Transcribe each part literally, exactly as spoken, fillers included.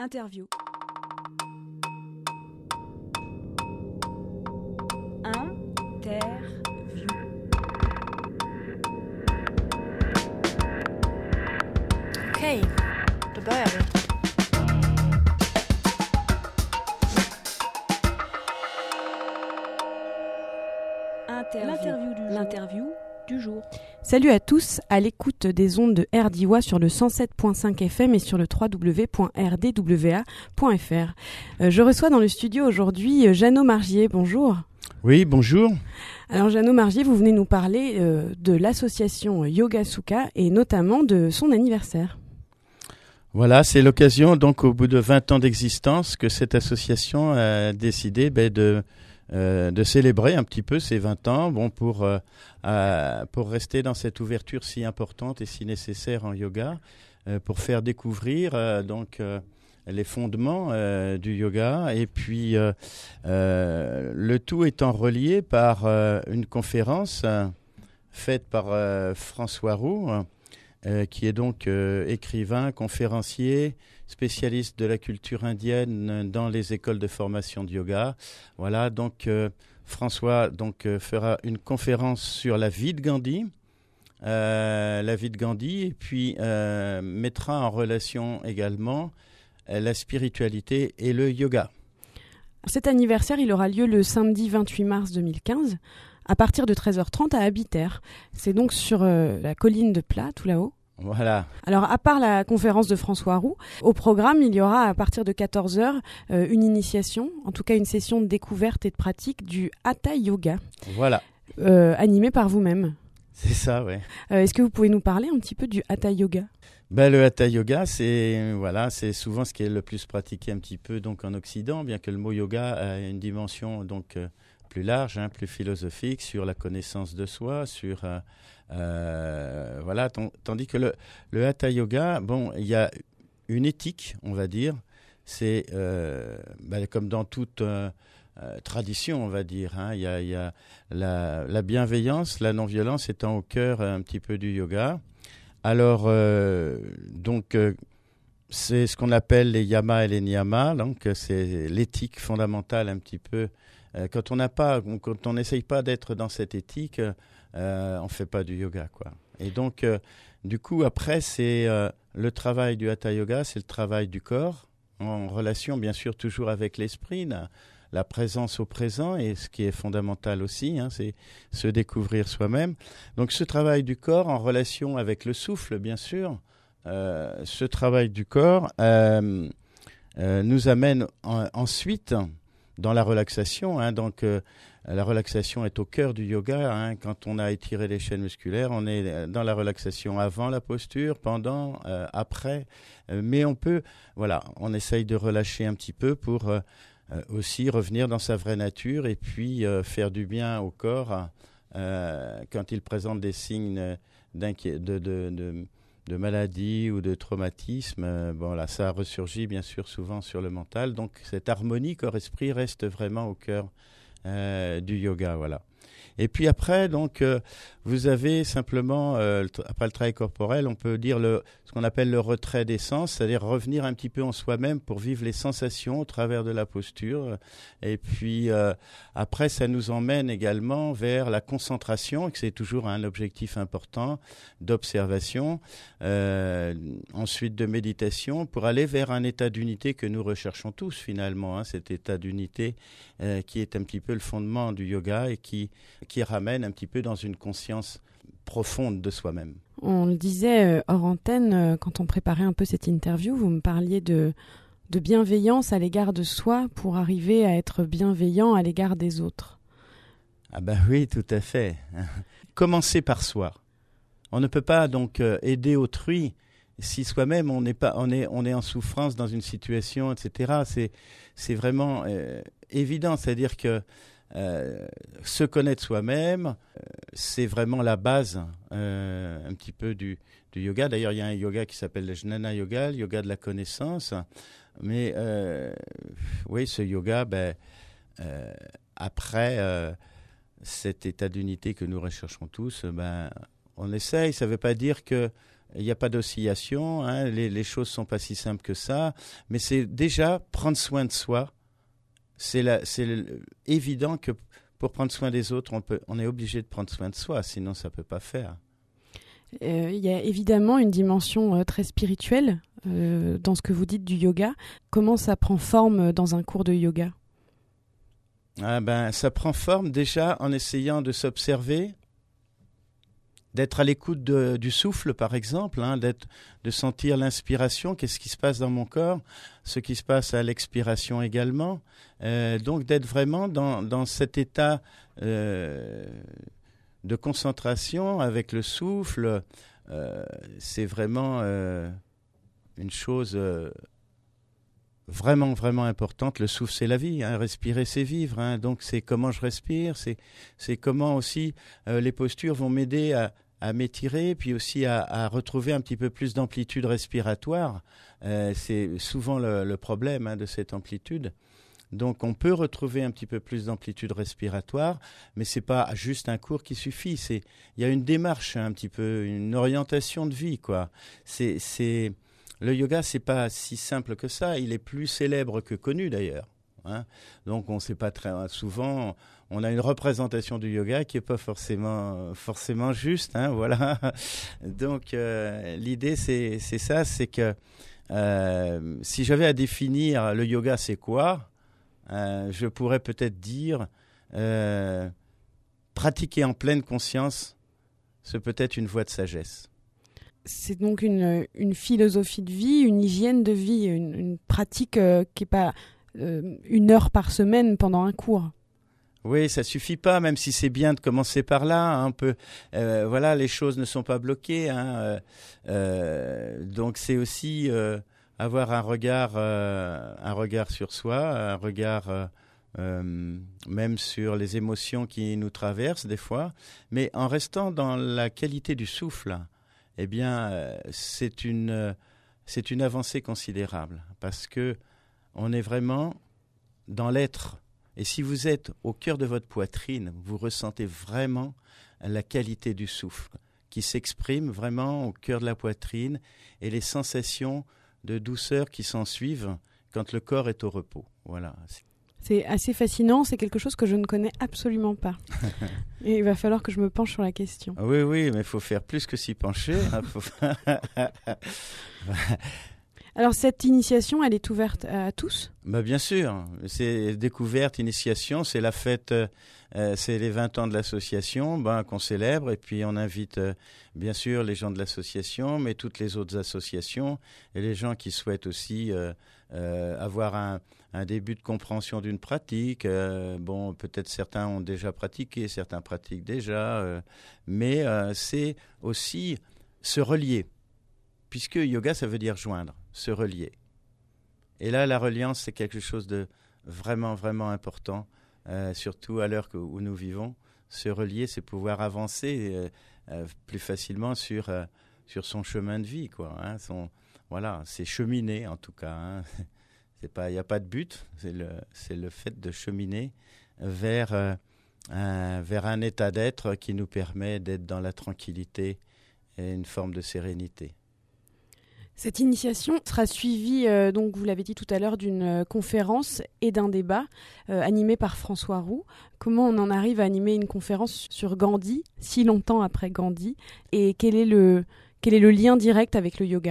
Interview. Interview. Okay, då börjar vi. L'interview du, L'interview du jour. Salut à tous, à l'écoute des ondes de R D I W A sur le cent sept virgule cinq F M et sur le w w w point r d w a point f r. Euh, je reçois dans le studio aujourd'hui Jeannot Margier, bonjour. Oui, bonjour. Alors Jeannot Margier, vous venez nous parler euh, de l'association Yoga Sukha et notamment de son anniversaire. Voilà, c'est l'occasion donc au bout de vingt ans d'existence que cette association a décidé ben, de... Euh, de célébrer un petit peu ces vingt ans, bon, pour, euh, euh, pour rester dans cette ouverture si importante et si nécessaire en yoga, euh, pour faire découvrir euh, donc, euh, les fondements euh, du yoga, et puis euh, euh, le tout étant relié par euh, une conférence euh, faite par euh, François Roux, euh, qui est donc euh, écrivain, conférencier, spécialiste de la culture indienne dans les écoles de formation de yoga. Voilà, donc euh, François donc, euh, fera une conférence sur la vie de Gandhi, euh, la vie de Gandhi, et puis euh, mettra en relation également euh, la spiritualité et le yoga. Cet anniversaire, il aura lieu le samedi vingt-huit mars deux mille quinze, à partir de treize heures trente à Abiter. C'est donc sur euh, la colline de Plat, tout là-haut. Voilà. Alors, à part la conférence de François Roux, au programme, il y aura à partir de quatorze heures euh, une initiation, en tout cas une session de découverte et de pratique du Hatha Yoga. Voilà. Euh, animée par vous-même. C'est ça, oui. Euh, est-ce que vous pouvez nous parler un petit peu du Hatha Yoga ? Ben, le Hatha Yoga, c'est, voilà, c'est souvent ce qui est le plus pratiqué un petit peu donc, en Occident, bien que le mot yoga a une dimension donc, euh, plus large, hein, plus philosophique, sur la connaissance de soi, sur... Euh, Euh, voilà, t- tandis que le, le Hatha Yoga, bon, il y a une éthique, on va dire, c'est euh, ben, comme dans toute euh, euh, tradition, on va dire, hein, il y a, il y a la, la bienveillance, la non-violence étant au cœur un petit peu du yoga. Alors, euh, donc, euh, c'est ce qu'on appelle les yamas et les niyamas, donc c'est l'éthique fondamentale un petit peu. Euh, quand on n'a pas, quand on n'essaye pas d'être dans cette éthique, Euh, on ne fait pas du yoga, quoi. Et donc, euh, du coup, après, c'est euh, le travail du Hatha Yoga, c'est le travail du corps, en relation, bien sûr, toujours avec l'esprit, la, la présence au présent, et ce qui est fondamental aussi, hein, c'est se découvrir soi-même. Donc, ce travail du corps en relation avec le souffle, bien sûr, euh, ce travail du corps euh, euh, nous amène en, ensuite dans la relaxation, hein, donc... Euh, La relaxation est au cœur du yoga. Hein. Quand on a étiré les chaînes musculaires, on est dans la relaxation avant la posture, pendant, euh, après. Euh, mais on peut, voilà, on essaye de relâcher un petit peu pour euh, aussi revenir dans sa vraie nature et puis euh, faire du bien au corps euh, quand il présente des signes d'inquié- de, de, de, de maladie ou de traumatisme. Euh, bon, là, ça ressurgit bien sûr souvent sur le mental. Donc, cette harmonie corps-esprit reste vraiment au cœur Euh, du yoga, voilà. Et puis après, donc, euh, vous avez simplement, euh, le tra- après le travail corporel, on peut dire le, ce qu'on appelle le retrait des sens, c'est-à-dire revenir un petit peu en soi-même pour vivre les sensations au travers de la posture. Et puis euh, après, ça nous emmène également vers la concentration, et que c'est toujours un objectif important d'observation, euh, ensuite de méditation, pour aller vers un état d'unité que nous recherchons tous finalement, hein, cet état d'unité euh, qui est un petit peu le fondement du yoga et qui qui ramène un petit peu dans une conscience profonde de soi-même. On le disait euh, hors antenne, euh, quand on préparait un peu cette interview, vous me parliez de, de bienveillance à l'égard de soi pour arriver à être bienveillant à l'égard des autres. Ah ben oui, tout à fait. Commencer par soi. On ne peut pas donc euh, aider autrui si soi-même on n'est pas, on est, on est en souffrance dans une situation, et cetera. C'est, c'est vraiment euh, évident, c'est-à-dire que Euh, se connaître soi-même, euh, c'est vraiment la base euh, un petit peu du, du yoga. D'ailleurs, il y a un yoga qui s'appelle le Jnana Yoga, le yoga de la connaissance. Mais euh, oui, ce yoga, ben, euh, après euh, cet état d'unité que nous recherchons tous, ben, on essaye. Ça ne veut pas dire que il n'y a pas d'oscillation, hein, les, les choses ne sont pas si simples que ça, mais c'est déjà prendre soin de soi. C'est, la, c'est le, évident que pour prendre soin des autres, on, peut, on est obligé de prendre soin de soi, sinon ça ne peut pas faire. Euh, il y a évidemment une dimension euh, très spirituelle euh, dans ce que vous dites du yoga. Comment ça prend forme dans un cours de yoga ? Ah ben, ça prend forme déjà en essayant de s'observer, d'être à l'écoute de, du souffle, par exemple, hein, d'être, de sentir l'inspiration, qu'est-ce qui se passe dans mon corps, ce qui se passe à l'expiration également. Euh, donc d'être vraiment dans, dans cet état euh, de concentration avec le souffle, euh, c'est vraiment euh, une chose euh, vraiment, vraiment importante. Le souffle, c'est la vie, hein, respirer, c'est vivre. Hein, donc c'est comment je respire, c'est, c'est comment aussi euh, les postures vont m'aider à à m'étirer, puis aussi à, à retrouver un petit peu plus d'amplitude respiratoire. Euh, c'est souvent le, le problème hein, de cette amplitude. Donc on peut retrouver un petit peu plus d'amplitude respiratoire, mais c'est pas juste un cours qui suffit. C'est, il y a une démarche, hein, un petit peu, une orientation de vie, quoi. C'est, c'est, le yoga, c'est pas si simple que ça. Il est plus célèbre que connu d'ailleurs. Hein. Donc on ne sait pas très souvent. On a une représentation du yoga qui n'est pas forcément, forcément juste. Hein, voilà. Donc, euh, l'idée, c'est, c'est ça, c'est que euh, si j'avais à définir le yoga, c'est quoi, euh, je pourrais peut-être dire euh, pratiquer en pleine conscience, c'est peut-être une voie de sagesse. C'est donc une, une philosophie de vie, une hygiène de vie, une, une pratique euh, qui n'est pas euh, une heure par semaine pendant un cours. Oui, ça suffit pas, même si c'est bien de commencer par là. Hein, un peu, euh, voilà, les choses ne sont pas bloquées. Hein, euh, euh, donc c'est aussi euh, avoir un regard, euh, un regard sur soi, un regard euh, euh, même sur les émotions qui nous traversent des fois, mais en restant dans la qualité du souffle. Eh bien, euh, c'est une, euh, c'est une avancée considérable parce que on est vraiment dans l'être. Et si vous êtes au cœur de votre poitrine, vous ressentez vraiment la qualité du souffle qui s'exprime vraiment au cœur de la poitrine et les sensations de douceur qui s'en suivent quand le corps est au repos. Voilà. C'est assez fascinant, c'est quelque chose que je ne connais absolument pas. Et il va falloir que je me penche sur la question. Oui, oui, mais il faut faire plus que s'y pencher. Hein, faut... Alors cette initiation, elle est ouverte à tous ? Bah bien sûr, c'est découverte, initiation, c'est la fête, euh, c'est les vingt ans de l'association ben, qu'on célèbre et puis on invite euh, bien sûr les gens de l'association, mais toutes les autres associations et les gens qui souhaitent aussi euh, euh, avoir un, un début de compréhension d'une pratique. Euh, bon, peut-être certains ont déjà pratiqué, certains pratiquent déjà, euh, mais euh, c'est aussi se relier. Puisque yoga, ça veut dire joindre, se relier. Et là, la reliance, c'est quelque chose de vraiment, vraiment important, euh, surtout à l'heure que, où nous vivons. Se relier, c'est pouvoir avancer euh, euh, plus facilement sur, euh, sur son chemin de vie, quoi. Hein, son, voilà, c'est cheminer, en tout cas. Hein. C'est pas, il n'y a pas de but, c'est le, c'est le fait de cheminer vers, euh, un, vers un état d'être qui nous permet d'être dans la tranquillité et une forme de sérénité. Cette initiation sera suivie, euh, donc vous l'avez dit tout à l'heure, d'une euh, conférence et d'un débat euh, animé par François Roux. Comment on en arrive à animer une conférence sur Gandhi, si longtemps après Gandhi, et quel est le, quel est le lien direct avec le yoga ?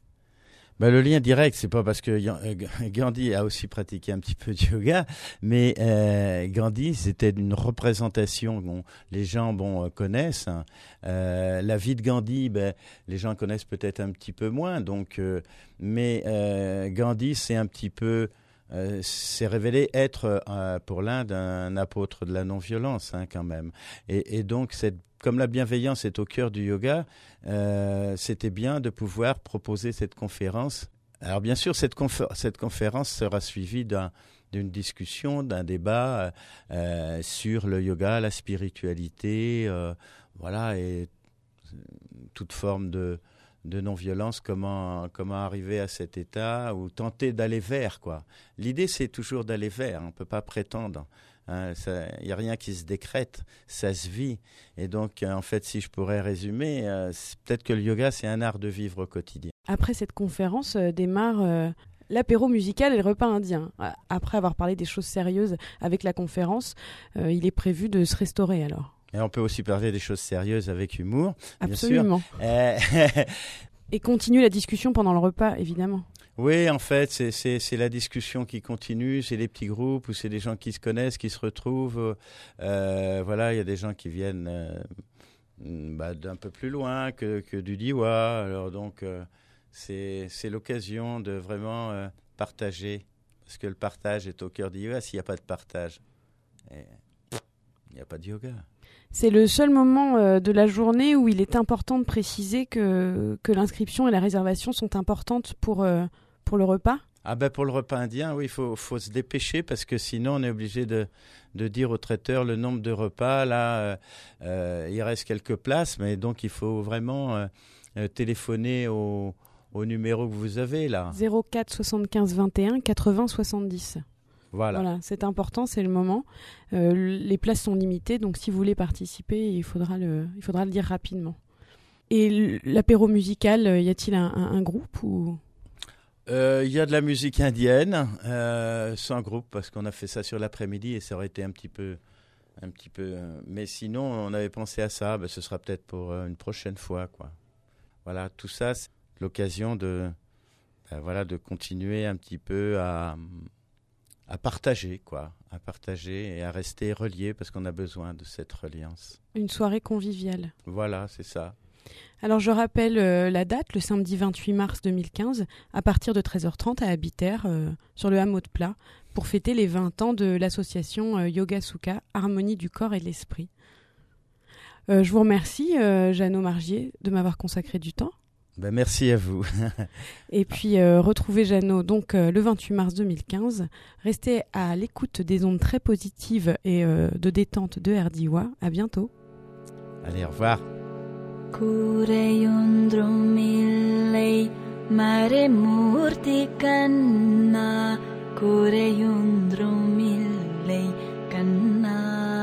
Ben, le lien direct, c'est pas parce que Gandhi a aussi pratiqué un petit peu de yoga, mais euh, Gandhi, c'était une représentation dont les gens bon, connaissent. Hein. Euh, la vie de Gandhi, ben, les gens connaissent peut-être un petit peu moins. Donc, euh, mais euh, Gandhi, c'est un petit peu, euh, s'est révélé être euh, pour l'Inde un apôtre de la non-violence, hein, quand même. Et, et donc, cette Comme la bienveillance est au cœur du yoga, euh, c'était bien de pouvoir proposer cette conférence. Alors bien sûr, cette, confé- cette conférence sera suivie d'un, d'une discussion, d'un débat euh, sur le yoga, la spiritualité, euh, voilà, et toute forme de, de non-violence, comment, comment arriver à cet état ou tenter d'aller vers, quoi. L'idée, c'est toujours d'aller vers, on ne peut pas prétendre Hein, il n'y a rien qui se décrète, ça se vit. Et donc, euh, en fait, si je pourrais résumer, euh, c'est peut-être que le yoga, c'est un art de vivre au quotidien. Après cette conférence euh, démarre euh, l'apéro musical et le repas indien. Après avoir parlé des choses sérieuses avec la conférence, euh, il est prévu de se restaurer alors. Et on peut aussi parler des choses sérieuses avec humour, Absolument. bien sûr. Euh... et continuer la discussion pendant le repas, évidemment. Oui, en fait, c'est, c'est, c'est la discussion qui continue, c'est des petits groupes où c'est des gens qui se connaissent, qui se retrouvent. Euh, voilà, il y a des gens qui viennent euh, bah, d'un peu plus loin que, que du Diois. Alors donc, euh, c'est, c'est l'occasion de vraiment euh, partager, parce que le partage est au cœur du yoga. S'il n'y a pas de partage, et il n'y a pas de yoga. C'est le seul moment euh, de la journée où il est important de préciser que, que l'inscription et la réservation sont importantes pour, euh, pour le repas. Ah ben pour le repas indien, oui, il faut, faut se dépêcher parce que sinon on est obligé de, de dire au traiteur le nombre de repas. Là, euh, euh, il reste quelques places, mais donc il faut vraiment euh, euh, téléphoner au, au numéro que vous avez là. zéro quatre soixante-quinze vingt et un quatre-vingts soixante-dix. Voilà. Voilà, c'est important, c'est le moment. Euh, les places sont limitées, donc si vous voulez participer, il faudra le, il faudra le dire rapidement. Et l'apéro musical, y a-t-il un, un, un groupe ou... Il euh, y a de la musique indienne, euh, sans groupe, parce qu'on a fait ça sur l'après-midi et ça aurait été un petit peu... Un petit peu mais sinon, on avait pensé à ça, ben, ce sera peut-être pour une prochaine fois, quoi. Voilà, tout ça, c'est l'occasion de, ben, voilà, de continuer un petit peu à... à partager, quoi, à partager et à rester relié parce qu'on a besoin de cette reliance. Une soirée conviviale. Voilà, c'est ça. Alors je rappelle euh, la date, le samedi vingt-huit mars deux mille quinze, à partir de treize heures trente à Abiter, euh, sur le hameau de Plat, pour fêter les vingt ans de l'association euh, Yoga Sukha, Harmonie du corps et de l'esprit. Euh, je vous remercie, euh, Jeannot Margier, de m'avoir consacré du temps. Ben, merci à vous. Et puis, euh, retrouvez Jeannot donc, euh, le vingt-huit mars deux mille quinze. Restez à l'écoute des ondes très positives et euh, de détente de R D I W A. À bientôt. Allez, au revoir. Kureyundrumillai mare murti kanna Kureyundrumillai kanna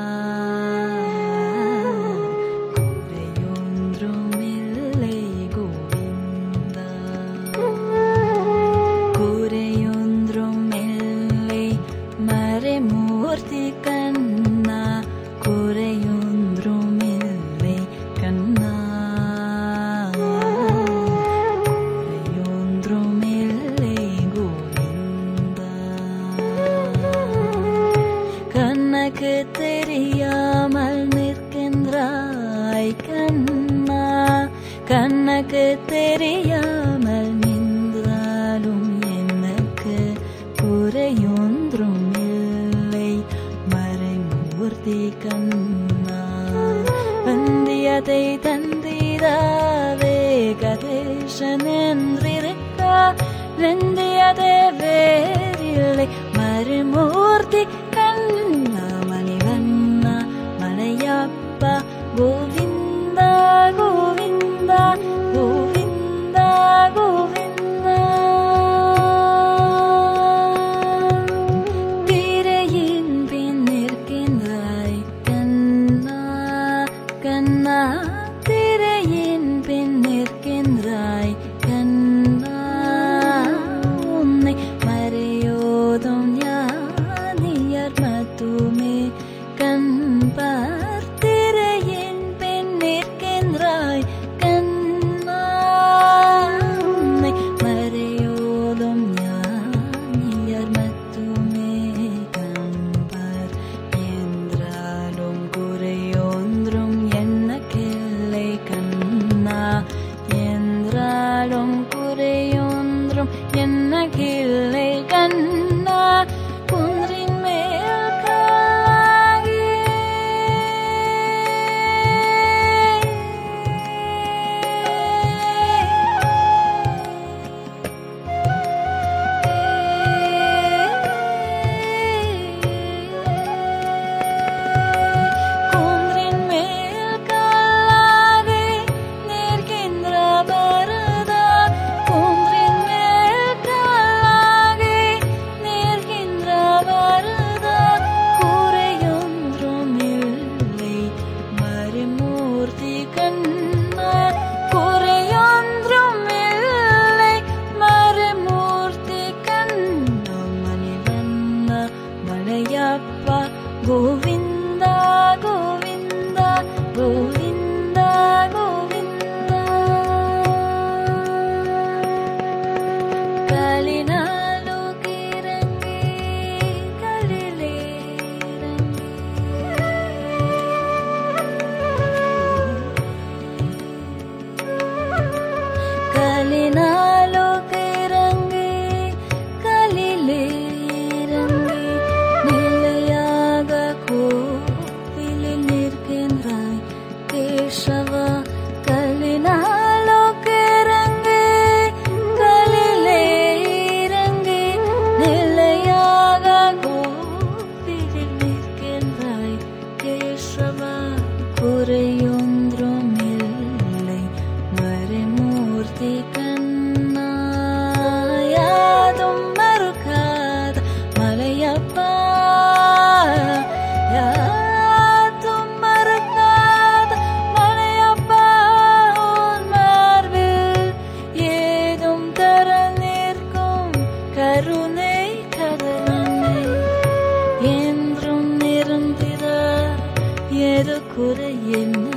Murti kanna kureyundrumille kanna kureyundrumille govinda kannak தெரியாமல் நிற்கின்றாய் கண்ணா கண்ணக் தெரியாமல் நின்றாலும் எனக்கு குறையொன்றும் கண்ணா வந்தியதை தந்திராவே கதேசன் என்றிருக்கா வெந்தியதே வேறில்லை மறுமூர்த்தி கண்ணா மணிவண்ணா மலையப்பா கோவிந்தா கோவிந்தா கோவிந்தா கோவிந்தா திரையின் பின் நிற்கின்றாய் Karune Karane Yendrum Nirandira Yedukura Yen